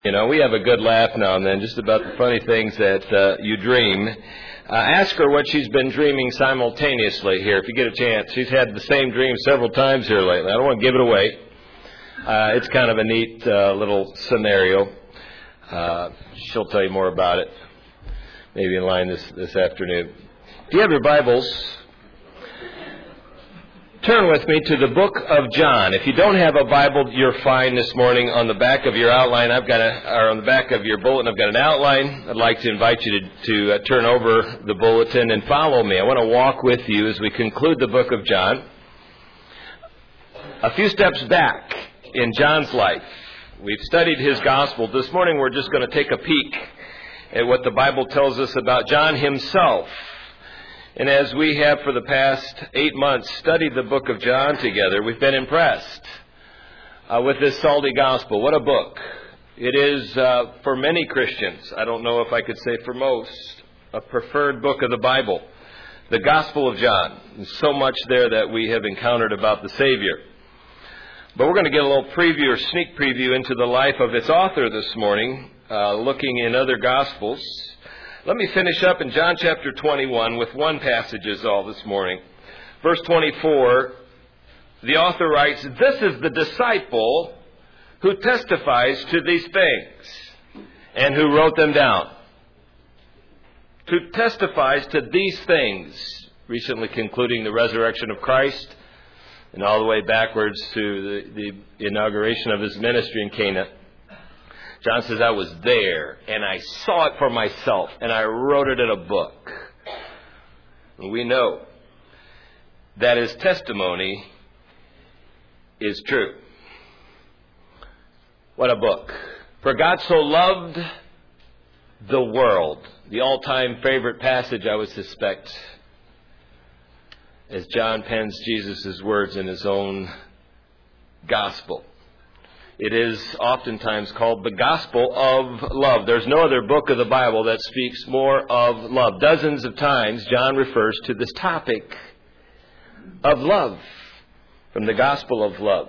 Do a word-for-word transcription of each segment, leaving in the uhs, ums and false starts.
You know, we have a good laugh now and then just about the funny things that uh, you dream. Uh, ask her what she's been dreaming simultaneously here, if you get a chance. She's had the same dream several times here lately. I don't want to give it away. Uh, it's kind of a neat uh, little scenario. Uh, she'll tell you more about it maybe in line this, this afternoon. If you have your Bibles, turn with me to the book of John. If you don't have a Bible, you're fine this morning. On the back of your outline, I've got a, or on the back of your bulletin, I've got an outline. I'd like to invite you to, to uh, turn over the bulletin and follow me. I want to walk with you as we conclude the book of John. A few steps back in John's life. We've studied his gospel. This morning we're just going to take a peek at what the Bible tells us about John himself. And as we have for the past eight months studied the book of John together, we've been impressed uh, with this salty gospel. What a book. It is, uh, for many Christians, I don't know if I could say for most, a preferred book of the Bible. The Gospel of John. There's so much there that we have encountered about the Savior. But we're going to get a little preview or sneak preview into the life of its author this morning, uh, looking in other Gospels. Let me finish up in John chapter twenty-one with one passage is all this morning. Verse twenty-four, the author writes, "This is the disciple who testifies to these things and who wrote them down." Who testifies to these things, recently concluding the resurrection of Christ and all the way backwards to the, the inauguration of his ministry in Cana. John says, I was there, and I saw it for myself, and I wrote it in a book. And we know that his testimony is true. What a book. For God so loved the world. The all-time favorite passage, I would suspect, as John pens Jesus' words in his own gospel. It is oftentimes called the Gospel of Love. There's no other book of the Bible that speaks more of love. Dozens of times John refers to this topic of love from the Gospel of Love.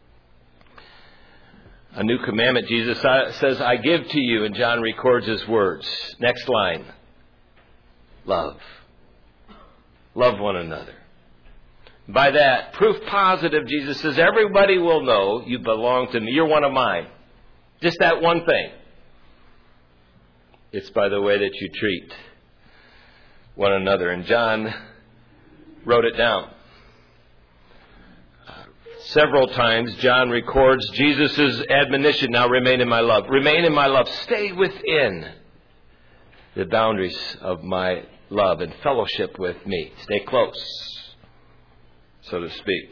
A new commandment, Jesus says, I give to you, and John records his words. Next line. Love. Love one another. By that, proof positive, Jesus says, everybody will know you belong to me. You're one of mine. Just that one thing. It's by the way that you treat one another. And John wrote it down. Uh, several times, John records Jesus' admonition, now remain in my love. Remain in my love. Stay within the boundaries of my love and fellowship with me. Stay close, so to speak.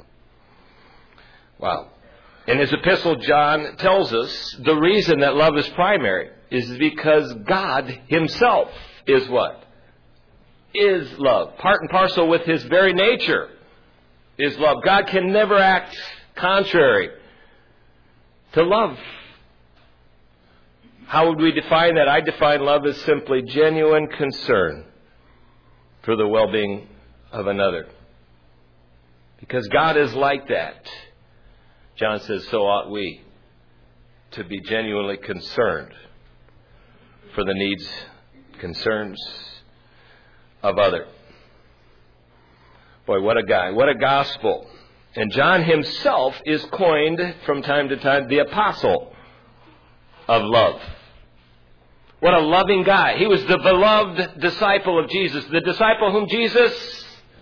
Wow. In his epistle, John tells us the reason that love is primary is because God himself is what? Is love. Part and parcel with his very nature is love. God can never act contrary to love. How would we define that? I define love as simply genuine concern for the well-being of another. Because God is like that. John says, so ought we to be genuinely concerned for the needs, concerns of others. Boy, what a guy. What a gospel. And John himself is coined from time to time the apostle of love. What a loving guy. He was the beloved disciple of Jesus. The disciple whom Jesus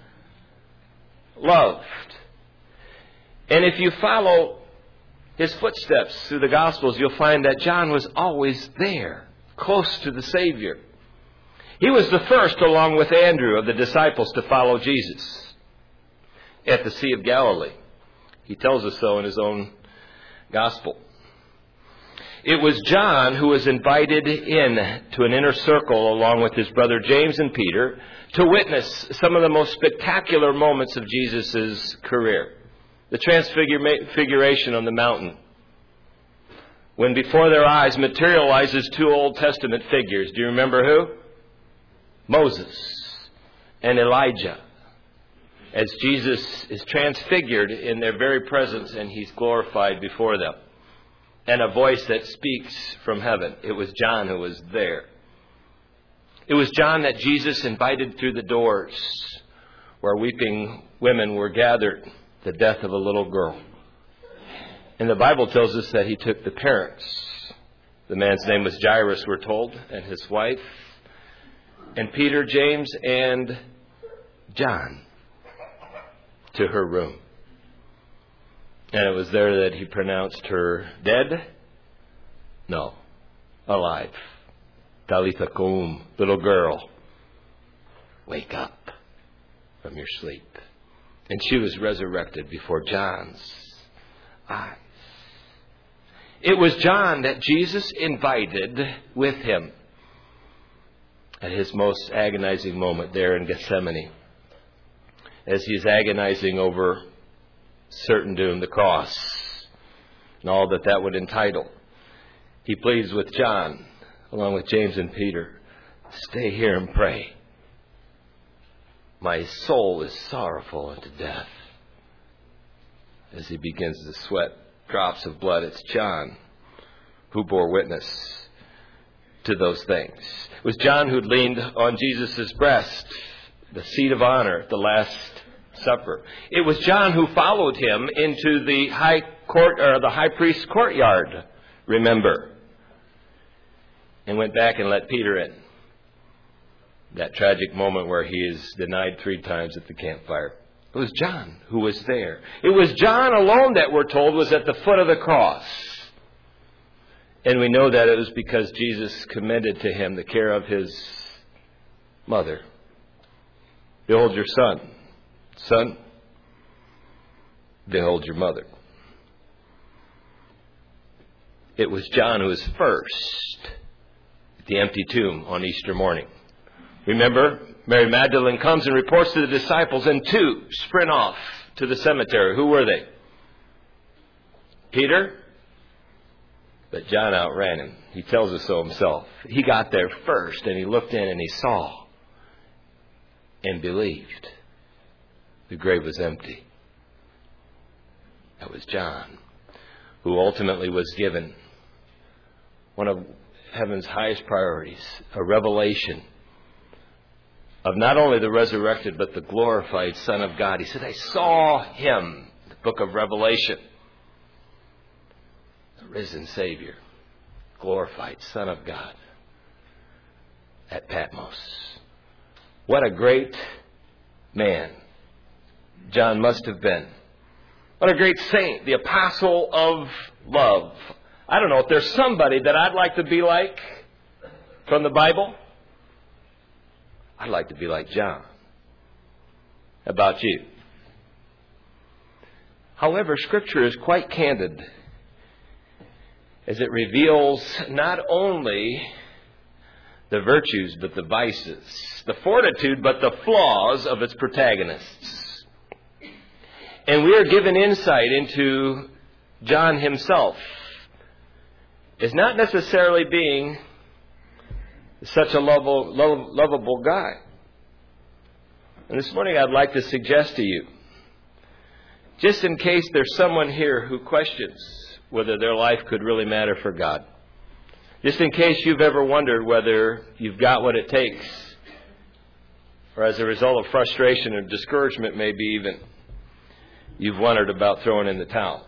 loved. And if you follow his footsteps through the Gospels, you'll find that John was always there, close to the Savior. He was the first, along with Andrew, of the disciples to follow Jesus at the Sea of Galilee. He tells us so in his own Gospel. It was John who was invited in to an inner circle along with his brother James and Peter to witness some of the most spectacular moments of Jesus' career. The transfiguration on the mountain, when before their eyes materializes two Old Testament figures. Do you remember who? Moses and Elijah. As Jesus is transfigured in their very presence and he's glorified before them. and a voice that speaks from heaven. It was John who was there. It was John that Jesus invited through the doors where weeping women were gathered, the death of a little girl. And the Bible tells us that he took the parents. The man's name was Jairus, we're told, and his wife, and Peter, James, and John to her room. And it was there that he pronounced her dead? No, alive. Talitha koum, little girl, wake up from your sleep. And she was resurrected before John's eyes. It was John that Jesus invited with him at his most agonizing moment there in Gethsemane, as he's agonizing over certain doom, the cross, and all that that would entitle. He pleads with John, along with James and Peter, stay here and pray. My soul is sorrowful unto death. As he begins to sweat drops of blood, it's John who bore witness to those things. It was John who leaned on Jesus' breast, the seat of honor at the Last Supper. It was John who followed him into the high court or the high priest's courtyard, remember, and went back and let Peter in. That tragic moment where he is denied three times at the campfire. It was John who was there. It was John alone that we're told was at the foot of the cross. And we know that it was because Jesus commended to him the care of his mother. Behold your son. Son, behold your mother. It was John who was first at the empty tomb on Easter morning. Remember, Mary Magdalene comes and reports to the disciples, and two sprint off to the cemetery. Who were they? Peter? But John outran him. He tells us so himself. He got there first, and he looked in and he saw and believed. The grave was empty. That was John, who ultimately was given one of heaven's highest priorities, a revelation of not only the resurrected, but the glorified Son of God. He said, I saw him, the book of Revelation, the risen Savior, glorified Son of God at Patmos. What a great man John must have been. What a great saint, the apostle of love. I don't know if there's somebody that I'd like to be like from the Bible. I'd like to be like John. How about you? However, Scripture is quite candid as it reveals not only the virtues but the vices, the fortitude but the flaws of its protagonists. And we are given insight into John himself as not necessarily being such a lovable, lov- lovable guy. And this morning I'd like to suggest to you, just in case there's someone here who questions whether their life could really matter for God, just in case you've ever wondered whether you've got what it takes, or as a result of frustration or discouragement, maybe even you've wondered about throwing in the towel.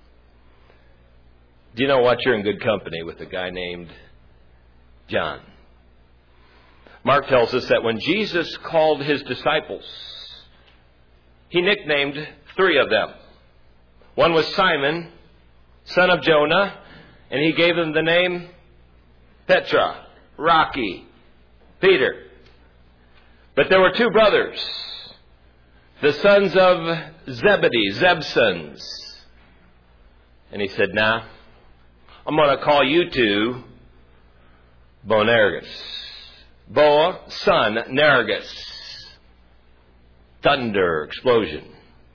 Do you know what? You're in good company with a guy named John. Mark tells us that when Jesus called his disciples, he nicknamed three of them. One was Simon, son of Jonah, and he gave him the name Petra, Rocky, Peter. But there were two brothers, the sons of Zebedee, Zebsons. And he said, nah, I'm going to call you two Boanerges. Boa, son, Nergus. Thunder, explosion.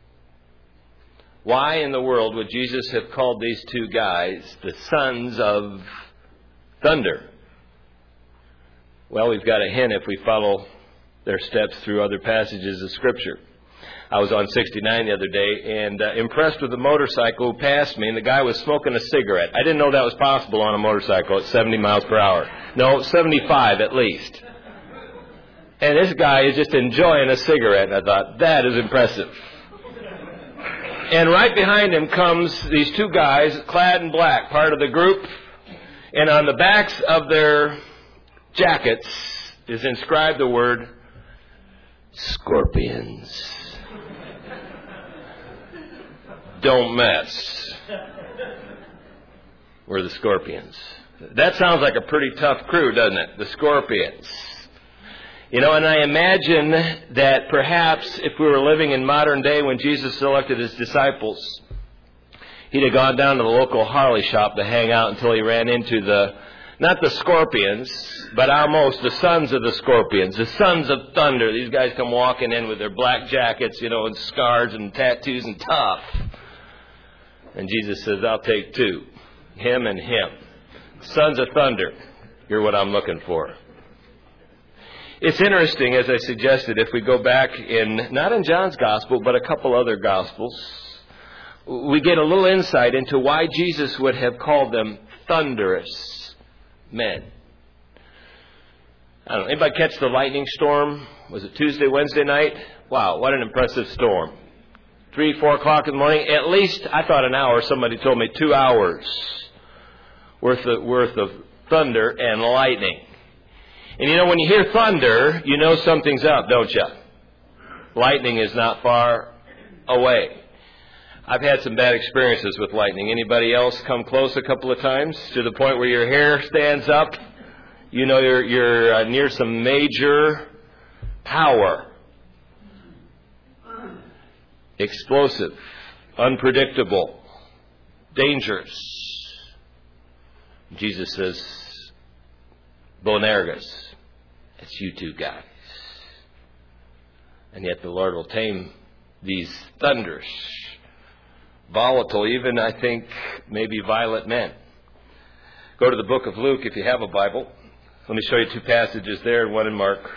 Why in the world would Jesus have called these two guys the sons of thunder? Well, we've got a hint if we follow their steps through other passages of Scripture. I was on sixty-nine the other day and uh, impressed with the motorcycle who passed me, and the guy was smoking a cigarette. I didn't know that was possible on a motorcycle at seventy miles per hour. No, seventy-five at least. And this guy is just enjoying a cigarette, and I thought, that is impressive. And right behind him comes these two guys clad in black, part of the group, and on the backs of their jackets is inscribed the word, Scorpions. Don't mess. We're the Scorpions. That sounds like a pretty tough crew, doesn't it? The Scorpions. You know, and I imagine that perhaps if we were living in modern day when Jesus selected his disciples, he'd have gone down to the local Harley shop to hang out until he ran into the, not the Scorpions, but almost the sons of the Scorpions, the sons of thunder. These guys come walking in with their black jackets, you know, and scars and tattoos and tough. And Jesus says, I'll take two, him and him. Sons of thunder, you're what I'm looking for. It's interesting, as I suggested, if we go back in, not in John's Gospel, but a couple other Gospels, we get a little insight into why Jesus would have called them thunderous men. I don't know, anybody catch the lightning storm? Was it Tuesday, Wednesday night? Wow, what an impressive storm. Three, four o'clock in the morning, at least, I thought an hour, somebody told me two hours worth of, worth of thunder and lightning. And you know, when you hear thunder, you know something's up, don't you? Lightning is not far away. I've had some bad experiences with lightning. Anybody else come close a couple of times to the point where your hair stands up? You know you're, you're uh, near some major power. Explosive, unpredictable, dangerous. Jesus says, Boanerges, it's you two guys. And yet the Lord will tame these thunders, volatile, even I think maybe violent men. Go to the book of Luke if you have a Bible. Let me show you two passages there and one in Mark.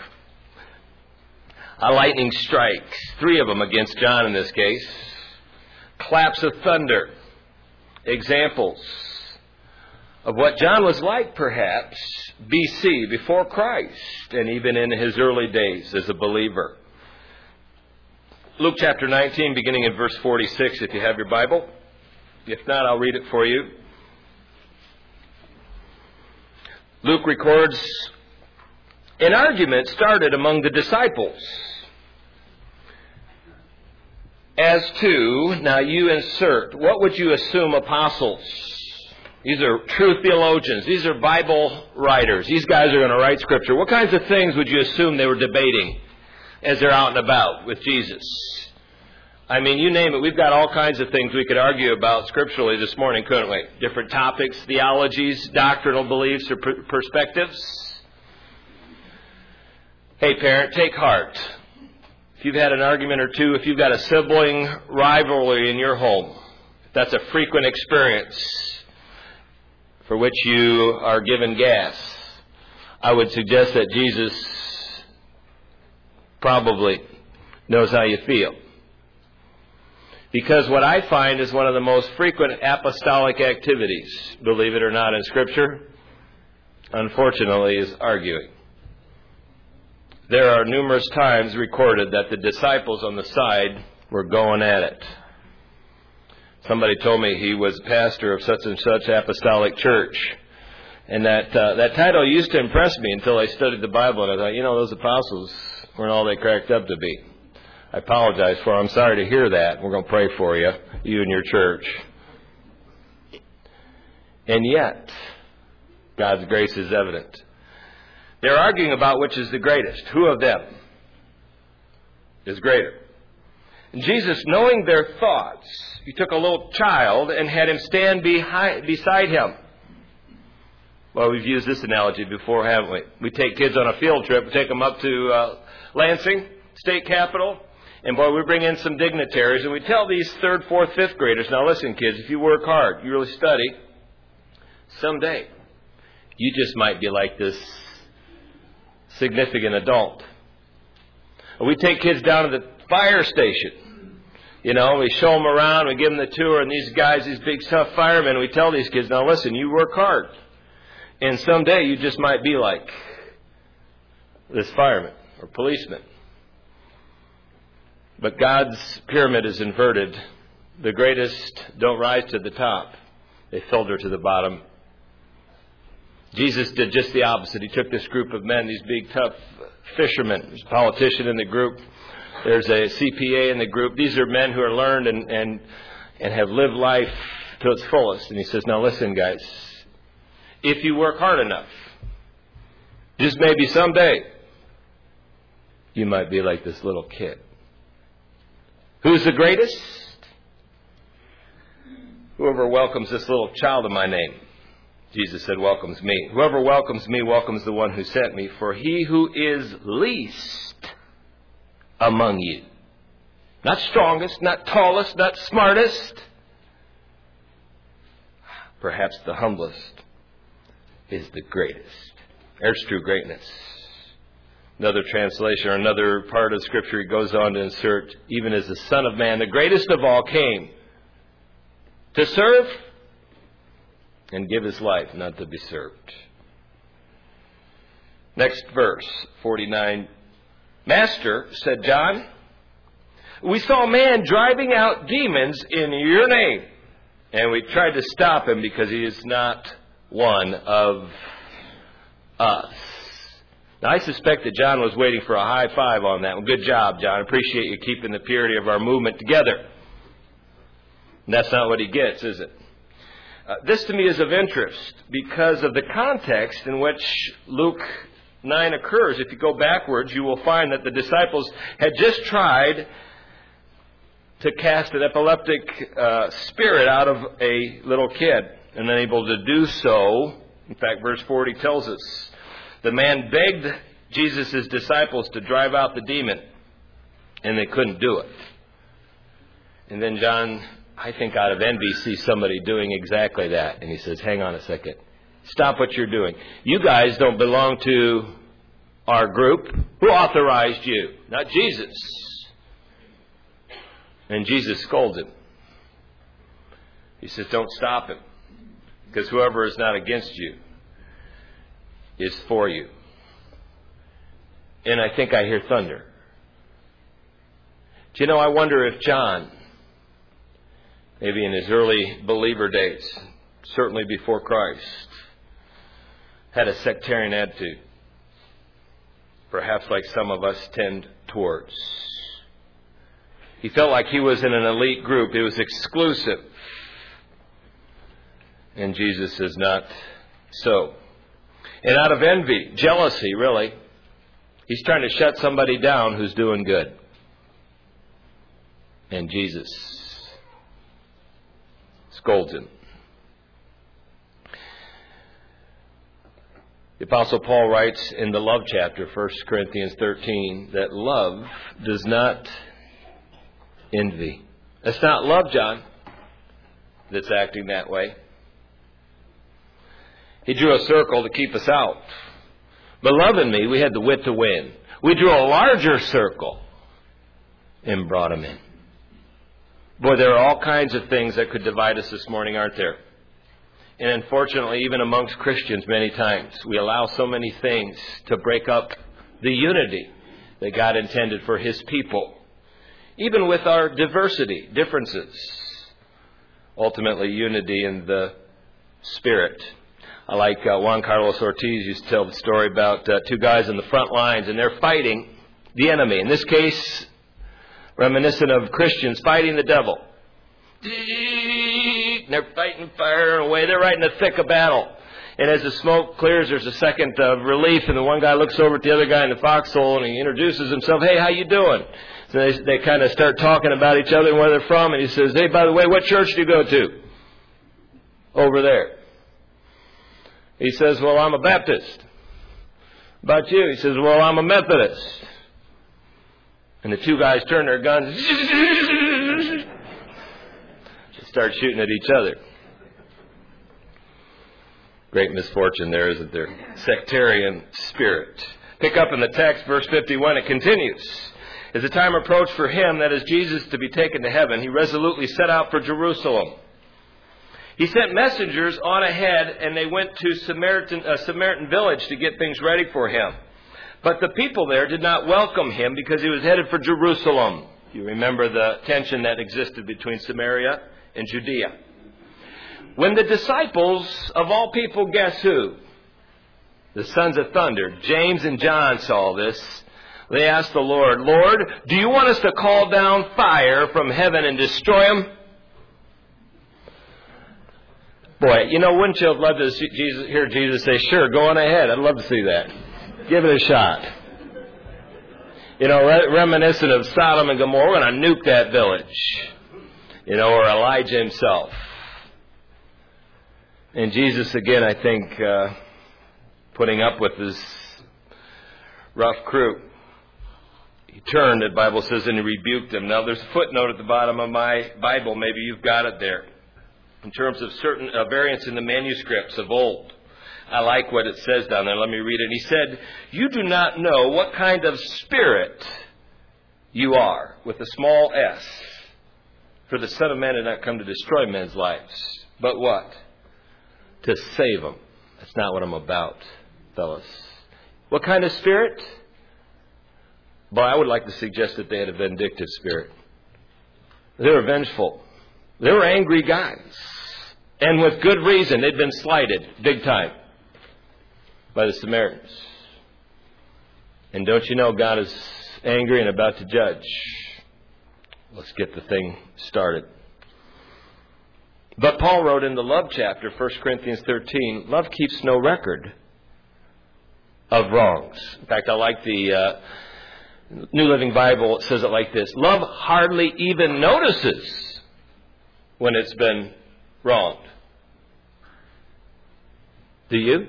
A lightning strikes, three of them against John in this case. Claps of thunder, examples of what John was like perhaps B C, before Christ, and even in his early days as a believer. Luke chapter nineteen, beginning in verse forty-six, if you have your Bible. If not, I'll read it for you. Luke records, an argument started among the disciples as to, now you insert, what would you assume apostles? These are true theologians. These are Bible writers. These guys are going to write Scripture. What kinds of things would you assume they were debating as they're out and about with Jesus? I mean, you name it. We've got all kinds of things we could argue about scripturally this morning, couldn't we? Different topics, theologies, doctrinal beliefs, or per- perspectives. Hey, parent, take heart. If you've had an argument or two, if you've got a sibling rivalry in your home, if that's a frequent experience for which you are given gas, I would suggest that Jesus probably knows how you feel. Because what I find is one of the most frequent apostolic activities, believe it or not, in Scripture, unfortunately, is arguing. There are numerous times recorded that the disciples on the side were going at it. Somebody told me he was pastor of such and such apostolic church. And that uh, that title used to impress me until I studied the Bible. And I thought, you know, those apostles weren't all they cracked up to be. I apologize for them. I'm sorry to hear that. We're going to pray for you, you and your church. And yet, God's grace is evident. They're arguing about which is the greatest. Who of them is greater? And Jesus, knowing their thoughts, he took a little child and had him stand behind, beside him. Well, we've used this analogy before, haven't we? We take kids on a field trip, we take them up to uh, Lansing, state capital, and boy, we bring in some dignitaries, and we tell these third, fourth, fifth graders, now listen, kids, if you work hard, you really study, someday you just might be like this significant adult. We take kids down to the fire station. You know, we show them around, we give them the tour, and these guys, these big tough firemen, we tell these kids, now listen, you work hard. And someday you just might be like this fireman or policeman. But God's pyramid is inverted. The greatest don't rise to the top. They filter to the bottom. Jesus did just the opposite. He took this group of men, these big, tough fishermen. There's a politician in the group. There's a C P A in the group. These are men who are learned and, and, and have lived life to its fullest. And he says, now listen, guys. If you work hard enough, just maybe someday, you might be like this little kid. Who's the greatest? Whoever welcomes this little child in my name. Jesus said, welcomes me. Whoever welcomes me welcomes the one who sent me. For he who is least among you, not strongest, not tallest, not smartest, perhaps the humblest, is the greatest. There's true greatness. Another translation or another part of Scripture he goes on to insert, even as the Son of Man, the greatest of all, came to serve and give his life, not to be served. Next verse, forty-nine. Master, said John, we saw a man driving out demons in your name. And we tried to stop him because he is not one of us. Now, I suspect that John was waiting for a high five on that one. Good job, John. I appreciate you keeping the purity of our movement together. And that's not what he gets, is it? Uh, this to me is of interest because of the context in which Luke nine occurs. If you go backwards, you will find that the disciples had just tried to cast an epileptic uh, spirit out of a little kid, and unable to do so. In fact, verse forty tells us the man begged Jesus' disciples to drive out the demon, and they couldn't do it. And then John, I think out of envy, sees somebody doing exactly that, and he says, hang on a second. Stop what you're doing. You guys don't belong to our group. Who authorized you? Not Jesus. And Jesus scolds him. He says, don't stop him. Because whoever is not against you is for you. And I think I hear thunder. Do you know, I wonder if John, maybe in his early believer days, certainly before Christ, had a sectarian attitude. Perhaps like some of us tend towards. He felt like he was in an elite group. It was exclusive. And Jesus is not so. And out of envy, jealousy, really, he's trying to shut somebody down who's doing good. And Jesus scolds him. The Apostle Paul writes in the love chapter, First Corinthians thirteen, that love does not envy. It's not love, John, that's acting that way. He drew a circle to keep us out. But love in me, we had the wit to win. We drew a larger circle and brought him in. Boy, there are all kinds of things that could divide us this morning, aren't there? And unfortunately, even amongst Christians, many times, we allow so many things to break up the unity that God intended for His people. Even with our diversity, differences. Ultimately, unity in the Spirit. I like uh, Juan Carlos Ortiz used to tell the story about uh, two guys on the front lines, and they're fighting the enemy. In this case, reminiscent of Christians fighting the devil. And they're fighting fire away. They're right in the thick of battle. And as the smoke clears, there's a second of relief, and the one guy looks over at the other guy in the foxhole, and he introduces himself. Hey, how you doing? So they, they kind of start talking about each other and where they're from, and he says, hey, by the way, what church do you go to? Over there. He says, well, I'm a Baptist. About you? He says, well, I'm a Methodist. And the two guys turn their guns, start shooting at each other. Great misfortune there, isn't there? Sectarian spirit. Pick up in the text, verse fifty-one, it continues. As the time approached for him, that is Jesus, to be taken to heaven, he resolutely set out for Jerusalem. He sent messengers on ahead, and they went to Samaritan, a Samaritan village to get things ready for him. But the people there did not welcome him because he was headed for Jerusalem. You remember the tension that existed between Samaria and Judea. When the disciples, of all people, guess who? The sons of thunder, James and John, saw this. They asked the Lord, Lord, do you want us to call down fire from heaven and destroy them? Boy, you know, wouldn't you have loved to see Jesus, hear Jesus say, sure, go on ahead. I'd love to see that. Give it a shot. You know, reminiscent of Sodom and Gomorrah, we're going to nuke that village. You know, or Elijah himself. And Jesus, again, I think, uh, putting up with his rough crew. He turned, the Bible says, and he rebuked them. Now, there's a footnote at the bottom of my Bible. Maybe you've got it there. In terms of certain uh, variants in the manuscripts of old. I like what it says down there. Let me read it. He said, you do not know what kind of spirit you are, with a small s. For the Son of Man did not come to destroy men's lives. But what? To save them. That's not what I'm about, fellas. What kind of spirit? Boy, I would like to suggest that they had a vindictive spirit. They were vengeful. They were angry guys. And with good reason. They'd been slighted big time by the Samaritans. And don't you know God is angry and about to judge? Let's get the thing started. But Paul wrote in the love chapter, First Corinthians thirteen, love keeps no record of wrongs. In fact, I like the uh, New Living Bible. It says it like this. Love hardly even notices when it's been wronged. Do you?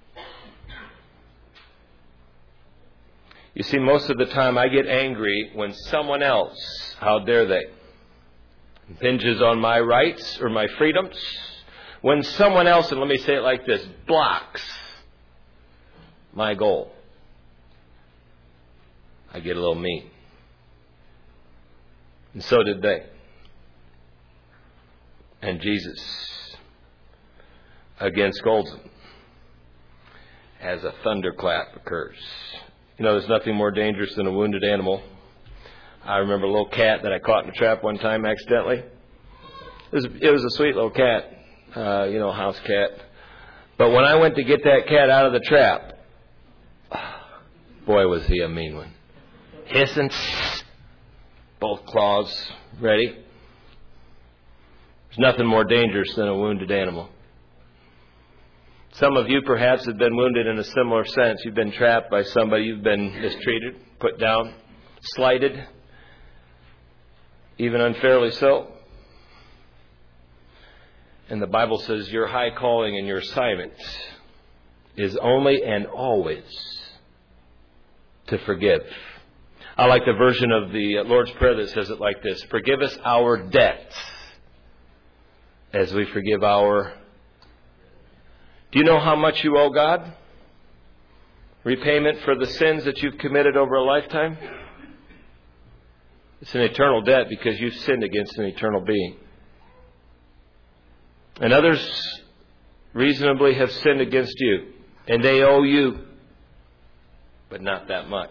You see, most of the time I get angry when someone else, how dare they, impinges on my rights or my freedoms. When someone else, and let me say it like this, blocks my goal. I get a little mean. And so did they. And Jesus, against Golden, as a thunderclap occurs. You know, there's nothing more dangerous than a wounded animal. I remember a little cat that I caught in a trap one time accidentally. It was, it was a sweet little cat, uh, you know, house cat. But when I went to get that cat out of the trap, boy, was he a mean one. Hissing, both claws ready. There's nothing more dangerous than a wounded animal. Some of you perhaps have been wounded in a similar sense. You've been trapped by somebody. You've been mistreated, put down, slighted, even unfairly so. And the Bible says your high calling and your assignment is only and always to forgive. I like the version of the Lord's Prayer that says it like this. Forgive us our debts as we forgive our... Do you know how much you owe God? Repayment for the sins that you've committed over a lifetime? It's an eternal debt because you've sinned against an eternal being. And others reasonably have sinned against you. And they owe you, but not that much.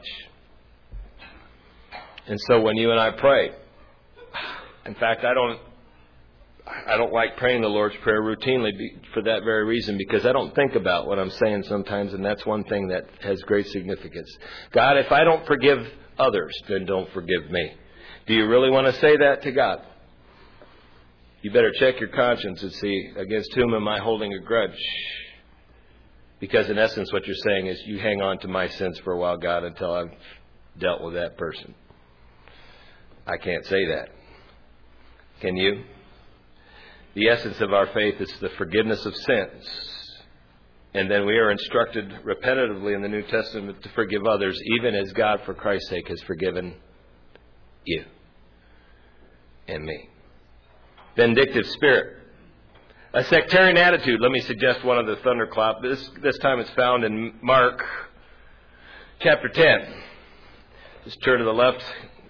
And so when you and I pray, in fact, I don't I don't like praying the Lord's Prayer routinely for that very reason, because I don't think about what I'm saying sometimes, and that's one thing that has great significance. God, if I don't forgive others, then don't forgive me. Do you really want to say that to God? You better check your conscience and see, against whom am I holding a grudge? Because in essence what you're saying is, you hang on to my sins for a while, God, until I've dealt with that person. I can't say that. Can you? The essence of our faith is the forgiveness of sins. And then we are instructed repetitively in the New Testament to forgive others, even as God, for Christ's sake, has forgiven you and me. Vindictive spirit. A sectarian attitude. Let me suggest one of the thunderclap. This, this time it's found in Mark chapter ten. Just turn to the left,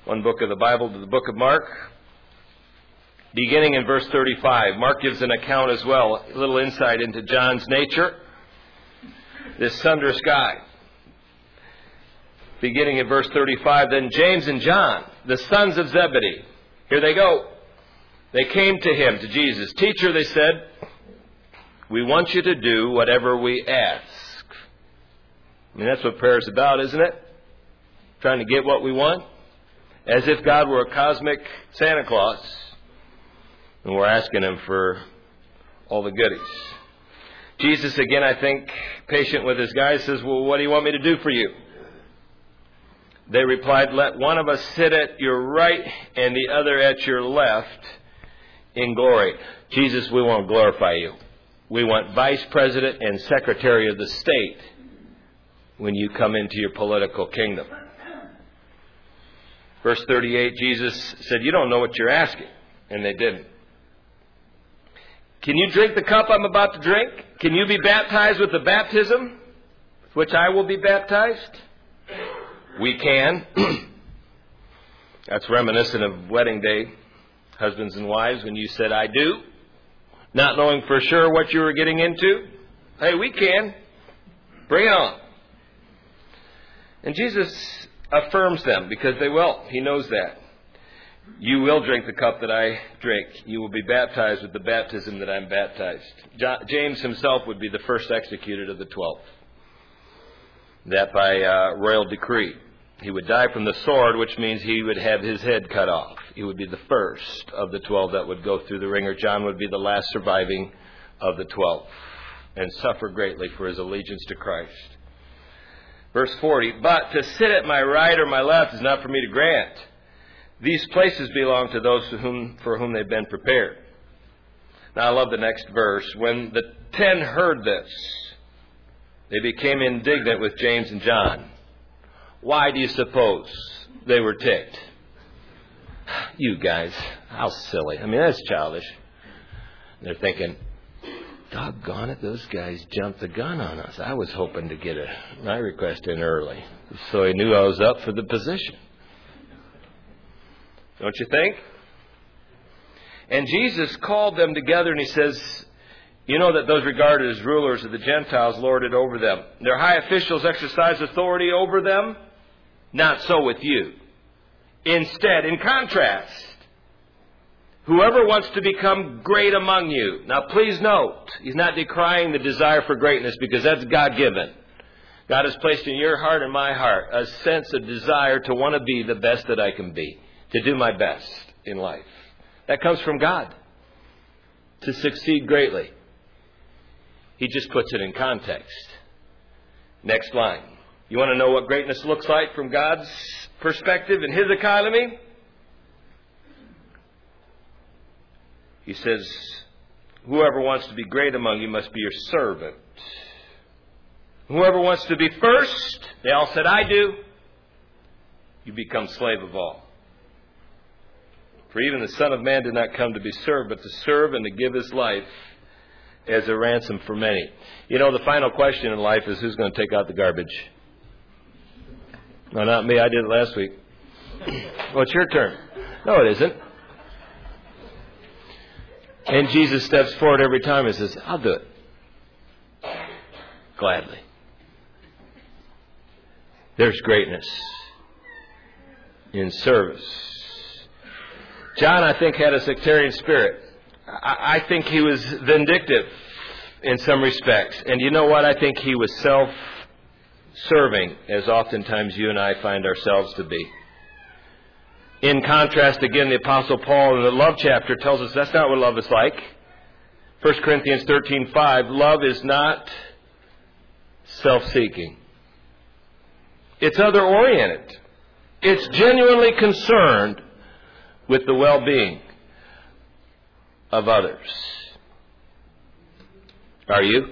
one book of the Bible to the book of Mark. Beginning in verse thirty-five, Mark gives an account as well, a little insight into John's nature. This thunderous guy. Beginning in verse thirty-five, then James and John, the sons of Zebedee, here they go. They came to him, to Jesus. Teacher, they said, we want you to do whatever we ask. I mean, that's what prayer is about, isn't it? Trying to get what we want. As if God were a cosmic Santa Claus. And we're asking him for all the goodies. Jesus, again, I think, patient with his guys, says, well, what do you want me to do for you? They replied, let one of us sit at your right and the other at your left in glory. Jesus, we want to glorify you. We want vice president and secretary of the state when you come into your political kingdom. Verse thirty-eight, Jesus said, you don't know what you're asking. And they didn't. Can you drink the cup I'm about to drink? Can you be baptized with the baptism with which I will be baptized? We can. That's reminiscent of wedding day, husbands and wives, when you said, I do, not knowing for sure what you were getting into. Hey, we can. Bring it on. And Jesus affirms them because they will. He knows that. You will drink the cup that I drink. You will be baptized with the baptism that I'm baptized. James himself would be the first executed of the twelve. That by uh, royal decree. He would die from the sword, which means he would have his head cut off. He would be the first of the twelve that would go through the ringer. John would be the last surviving of the twelve and suffer greatly for his allegiance to Christ. Verse forty, but to sit at my right or my left is not for me to grant. These places belong to those for whom, for whom they've been prepared. Now I love the next verse. When the ten heard this, they became indignant with James and John. Why do you suppose they were ticked? You guys, how silly. I mean, that's childish. They're thinking, doggone it, those guys jumped the gun on us. I was hoping to get a, my request in early, so he knew I was up for the position. Don't you think? And Jesus called them together and he says, you know that those regarded as rulers of the Gentiles lord it over them. Their high officials exercise authority over them. Not so with you. Instead, in contrast, whoever wants to become great among you. Now please note, he's not decrying the desire for greatness because that's God-given. God has placed in your heart and my heart a sense of desire to want to be the best that I can be. To do my best in life. That comes from God. To succeed greatly. He just puts it in context. Next line. You want to know what greatness looks like from God's perspective in His economy? He says, whoever wants to be great among you must be your servant. Whoever wants to be first, they all said, I do. You become slave of all. For even the Son of Man did not come to be served, but to serve and to give His life as a ransom for many. You know, the final question in life is who's going to take out the garbage? No, not me. I did it last week. Well, it's your turn. No, it isn't. And Jesus steps forward every time and says, I'll do it. Gladly. There's greatness in service. John, I think, had a sectarian spirit. I, I think he was vindictive in some respects. And you know what? I think he was self-serving, as oftentimes you and I find ourselves to be. In contrast, again, the Apostle Paul in the love chapter tells us that's not what love is like. First Corinthians thirteen five, love is not self-seeking. It's other-oriented. It's genuinely concerned with the well-being of others. Are you?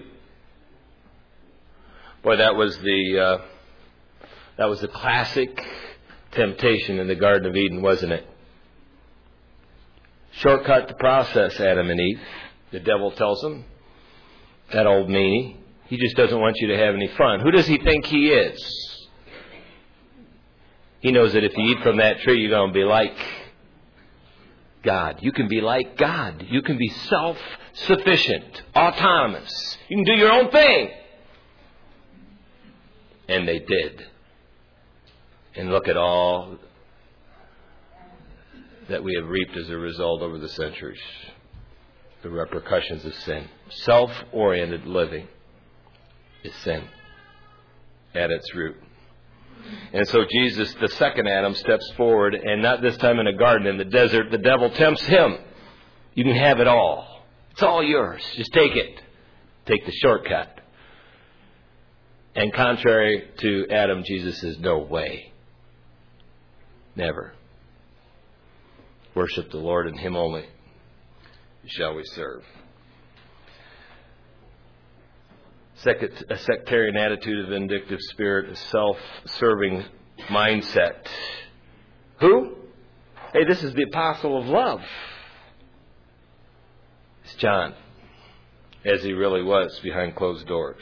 Boy, that was the uh, that was the classic temptation in the Garden of Eden, wasn't it? Shortcut the process, Adam and Eve. The devil tells them, that old meanie, he just doesn't want you to have any fun. Who does he think he is? He knows that if you eat from that tree, you're going to be like God. You can be like God. You can be self-sufficient, autonomous. You can do your own thing. And they did. And look at all that we have reaped as a result over the centuries. The repercussions of sin. Self-oriented living is sin at its root. And so Jesus, the second Adam, steps forward, and not this time in a garden in the desert. The devil tempts him. You can have it all. It's all yours. Just take it. Take the shortcut. And contrary to Adam, Jesus says, no way. Never. Worship the Lord and Him only shall we serve. A sectarian attitude, a vindictive spirit, a self-serving mindset. Who? Hey, this is the apostle of love. It's John, as he really was behind closed doors.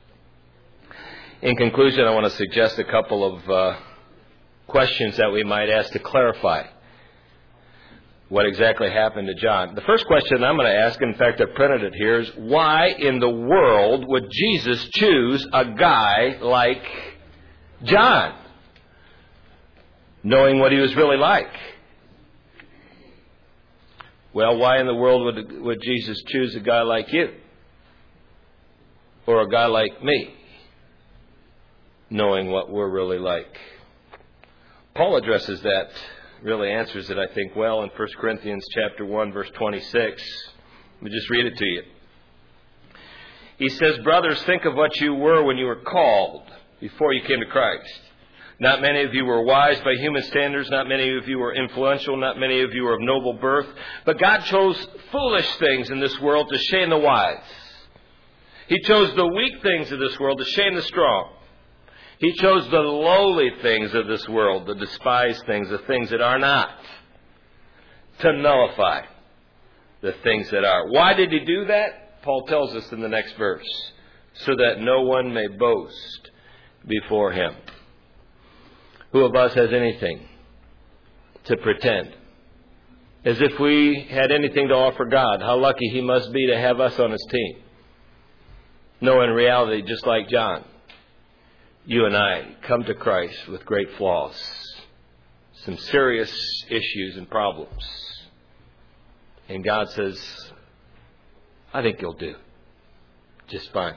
In conclusion, I want to suggest a couple of uh, questions that we might ask to clarify what exactly happened to John. The first question I'm going to ask, in fact, I printed it here, is why in the world would Jesus choose a guy like John, knowing what he was really like? Well, why in the world would, would Jesus choose a guy like you? Or a guy like me, knowing what we're really like? Paul addresses that, really answers it, I think, well in First Corinthians chapter one, verse twenty-six. Let me just read it to you. He says, brothers, think of what you were when you were called, before you came to Christ. Not many of you were wise by human standards. Not many of you were influential. Not many of you were of noble birth. But God chose foolish things in this world to shame the wise. He chose the weak things of this world to shame the strong. He chose the lowly things of this world, the despised things, the things that are not, to nullify the things that are. Why did He do that? Paul tells us in the next verse. So that no one may boast before Him. Who of us has anything to pretend? As if we had anything to offer God. How lucky He must be to have us on His team. No, in reality, just like John, you and I come to Christ with great flaws, some serious issues and problems. And God says, I think you'll do just fine.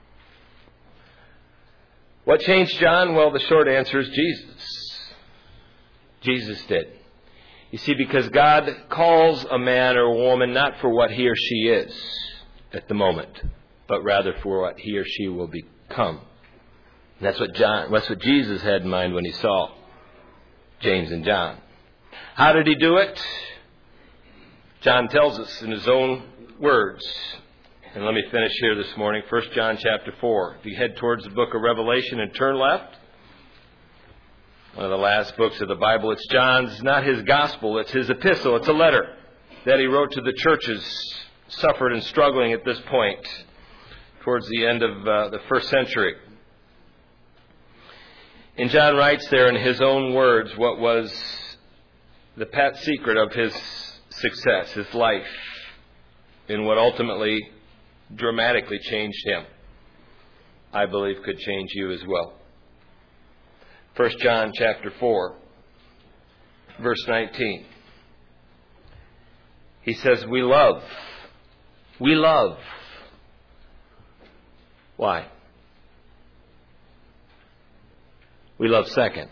What changed John? Well, the short answer is Jesus. Jesus did. You see, because God calls a man or a woman not for what he or she is at the moment, but rather for what he or she will become. And that's what John, that's what Jesus had in mind when He saw James and John. How did He do it? John tells us in his own words. And let me finish here this morning. First John chapter four. If you head towards the book of Revelation and turn left, one of the last books of the Bible, it's John's, not his gospel, it's his epistle. It's a letter that he wrote to the churches suffered and struggling at this point towards the end of uh, the first century. And John writes there in his own words what was the pat secret of his success, his life, and what ultimately dramatically changed him. I believe could change you as well. First John chapter four, verse nineteen. He says, we love. We love. Why? We love second.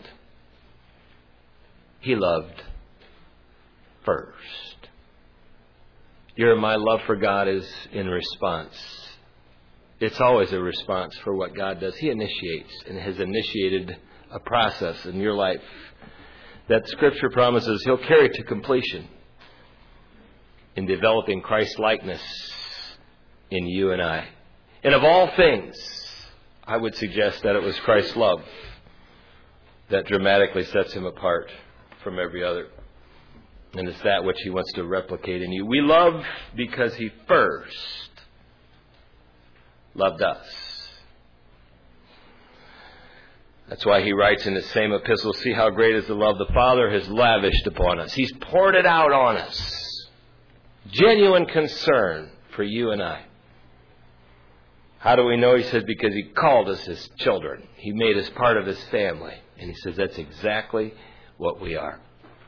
He loved first. Your and my love for God is in response. It's always a response for what God does. He initiates and has initiated a process in your life that Scripture promises He'll carry to completion in developing Christ-likeness in you and I. And of all things, I would suggest that it was Christ's love that dramatically sets Him apart from every other. And it's that which He wants to replicate in you. We love because He first loved us. That's why he writes in the same epistle, see how great is the love the Father has lavished upon us. He's poured it out on us. Genuine concern for you and I. How do we know? He says, because he called us his children. He made us part of his family. And he says, that's exactly what we are.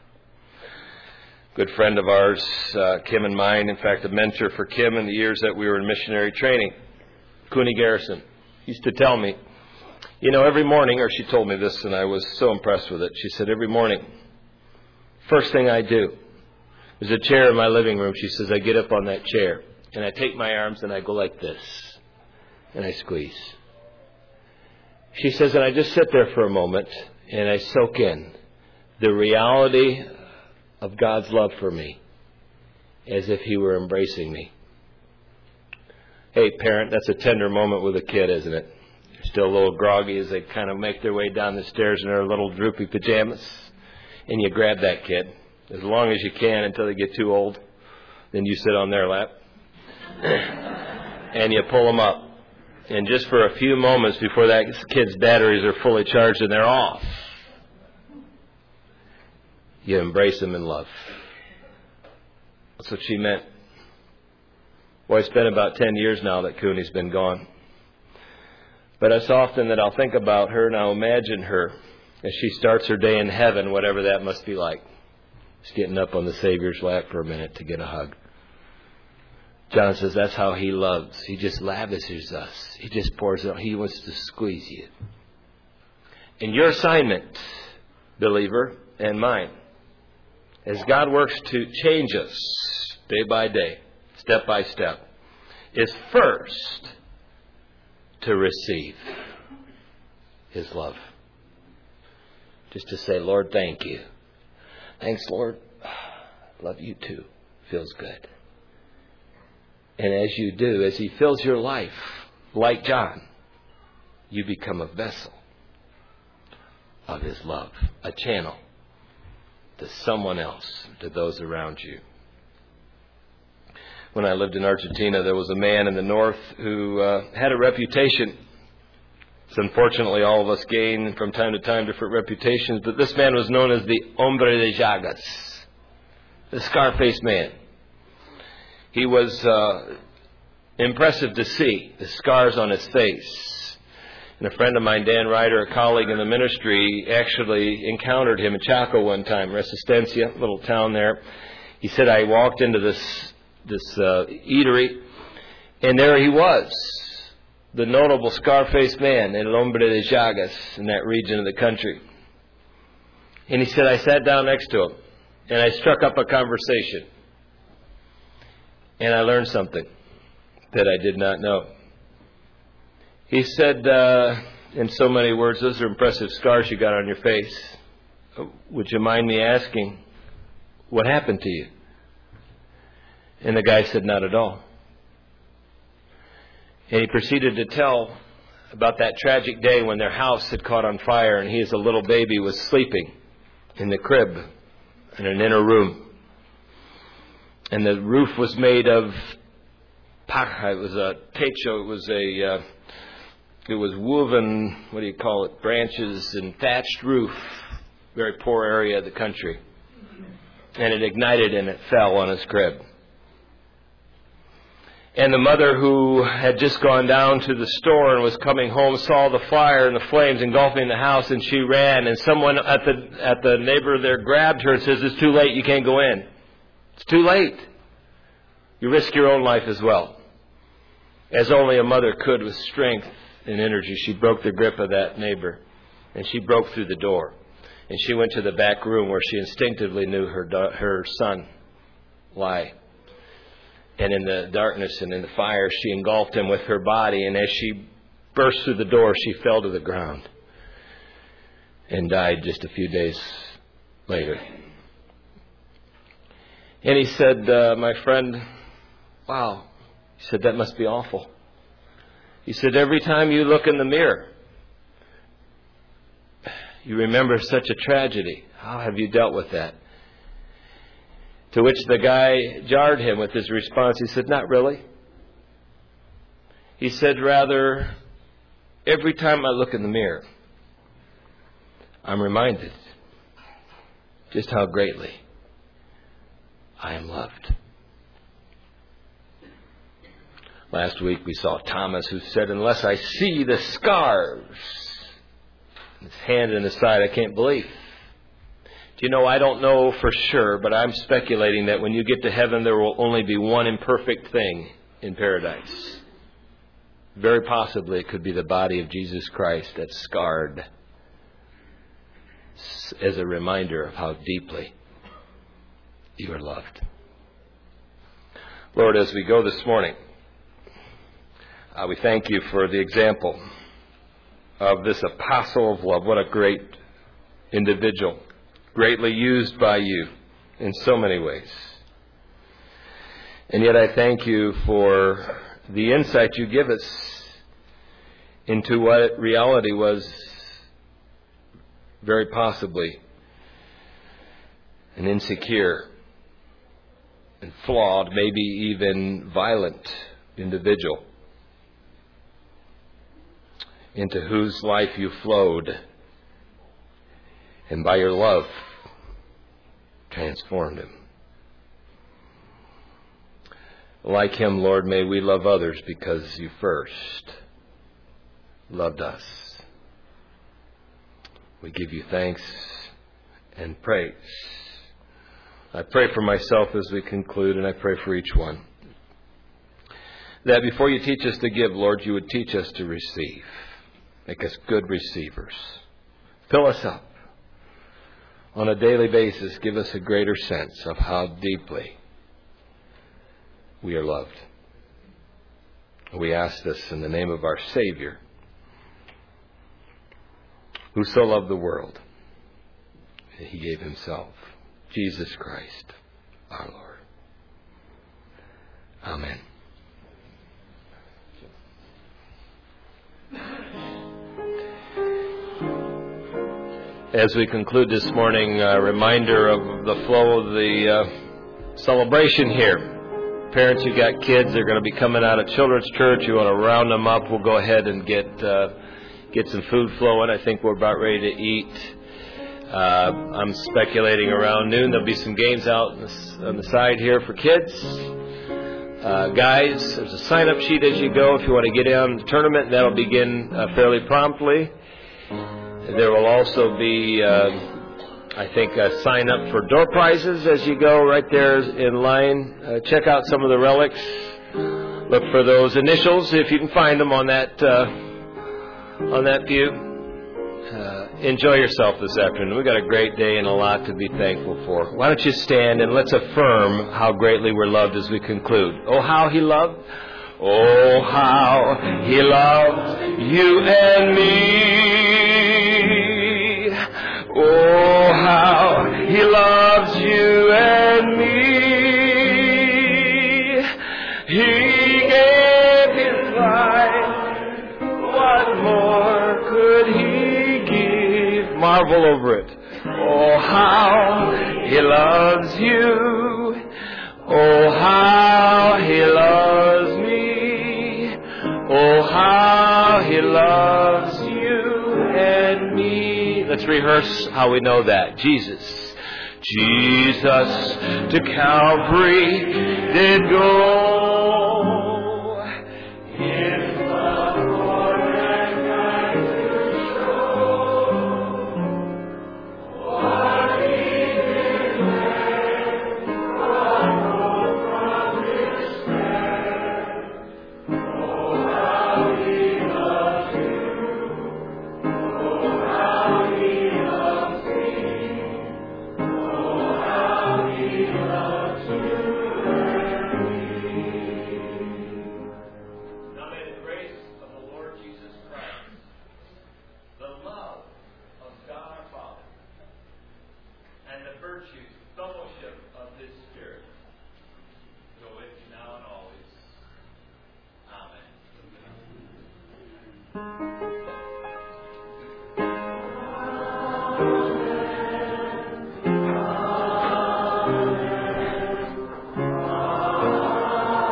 Good friend of ours, uh, Kim and mine, in fact, a mentor for Kim in the years that we were in missionary training, Cooney Garrison, used to tell me, you know, every morning, or she told me this and I was so impressed with it. She said, every morning, first thing I do, there's a chair in my living room. She says, I get up on that chair and I take my arms and I go like this and I squeeze. She says, and I just sit there for a moment and I soak in the reality of God's love for me as if he were embracing me. Hey, parent, that's a tender moment with a kid, isn't it? Still a little groggy as they kind of make their way down the stairs in their little droopy pajamas. And you grab that kid as long as you can until they get too old. Then you sit on their lap. And you pull them up. And just for a few moments before that kid's batteries are fully charged and they're off, you embrace them in love. That's what she meant. Boy, it's been about ten years now that Cooney's been gone. But it's often that I'll think about her and I'll imagine her as she starts her day in heaven, whatever that must be like. Just getting up on the Savior's lap for a minute to get a hug. John says that's how he loves. He just lavishes us. He just pours out. He wants to squeeze you. And your assignment, believer, and mine, as God works to change us day by day, step by step, is first to receive his love. Just to say, Lord, thank you. Thanks, Lord. Love you too. Feels good. And as you do, as he fills your life, like John, you become a vessel of his love, a channel to someone else, to those around you. When I lived in Argentina, there was a man in the north who uh, had a reputation. So unfortunately, all of us gain from time to time different reputations, but this man was known as the Hombre de Llagas, the Scarface man. He was uh, impressive to see, the scars on his face. And a friend of mine, Dan Ryder, a colleague in the ministry, actually encountered him in Chaco one time, Resistencia, little town there. He said, I walked into this this uh, eatery, and there he was, the notable Scarface man, El Hombre de Llagas, in that region of the country. And he said, I sat down next to him, and I struck up a conversation. And I learned something that I did not know. He said, uh, in so many words, those are impressive scars you got on your face. Would you mind me asking, what happened to you? And the guy said, not at all. And he proceeded to tell about that tragic day when their house had caught on fire and he as a little baby was sleeping in the crib in an inner room. And the roof was made of paja. It was a techo. It was a, uh, it was woven, what do you call it, branches and thatched roof. Very poor area of the country. And it ignited and it fell on his crib. And the mother who had just gone down to the store and was coming home saw the fire and the flames engulfing the house, and she ran, and someone at the at the neighbor there grabbed her and says, it's too late, you can't go in. It's too late. You risk your own life as well. As only a mother could with strength and energy, she broke the grip of that neighbor, and she broke through the door. And she went to the back room where she instinctively knew her her son lie. And in the darkness and in the fire, she engulfed him with her body. And as she burst through the door, she fell to the ground and died just a few days later. And he said, uh, my friend, wow. He said, that must be awful. He said, every time you look in the mirror, you remember such a tragedy. How have you dealt with that? To which the guy jarred him with his response. He said, not really. He said, rather, every time I look in the mirror, I'm reminded just how greatly I am loved. Last week we saw Thomas, who said, unless I see the scars in his hand and his side, I can't believe. Do you know, I don't know for sure, but I'm speculating that when you get to heaven, there will only be one imperfect thing in paradise. Very possibly it could be the body of Jesus Christ that's scarred as a reminder of how deeply you are loved. Lord, as we go this morning, uh, we thank you for the example of this apostle of love. What a great individual, greatly used by you in so many ways. And yet I thank you for the insight you give us into what reality was very possibly an insecure and flawed, maybe even violent individual, into whose life you flowed, and by your love transformed him. Like him, Lord, may we love others because you first loved us. We give you thanks and praise. I pray for myself as we conclude, and I pray for each one, that before you teach us to give, Lord, you would teach us to receive. Make us good receivers. Fill us up on a daily basis. Give us a greater sense of how deeply we are loved. We ask this in the name of our Savior, who so loved the world, he gave himself, Jesus Christ, our Lord. Amen. As we conclude this morning, a reminder of the flow of the uh, celebration here. Parents who got kids, they're going to be coming out of Children's Church. You want to round them up, we'll go ahead and get uh, get some food flowing. I think we're about ready to eat. Uh, I'm speculating around noon there'll be some games out on the, on the side here for kids. Uh, guys, there's a sign-up sheet as you go if you want to get in on the tournament. That'll begin uh, fairly promptly. There will also be, uh, I think, a sign up for door prizes as you go right there in line. Uh, check out some of the relics. Look for those initials if you can find them on that uh, on that view. Uh, enjoy yourself this afternoon. We've got a great day and a lot to be thankful for. Why don't you stand and let's affirm how greatly we're loved as we conclude. Oh, how he loved. Oh, how he loved you and me. Oh, how he loves you and me. He gave his life. What more could he give? Marvel over it. Oh, how he loves you. Oh, how he loves me. Oh, how he loves you and me. Let's rehearse how we know that. Jesus. Jesus to Calvary did go. In the Lord and died to show what he did there, brought hope from despair. Oh, how he loves you. Oh, how he loves me. Oh, how he loves you and me. Now may the grace of the Lord Jesus Christ, the love of God our Father, and the virtues, fellowship of His Spirit go with you now and always.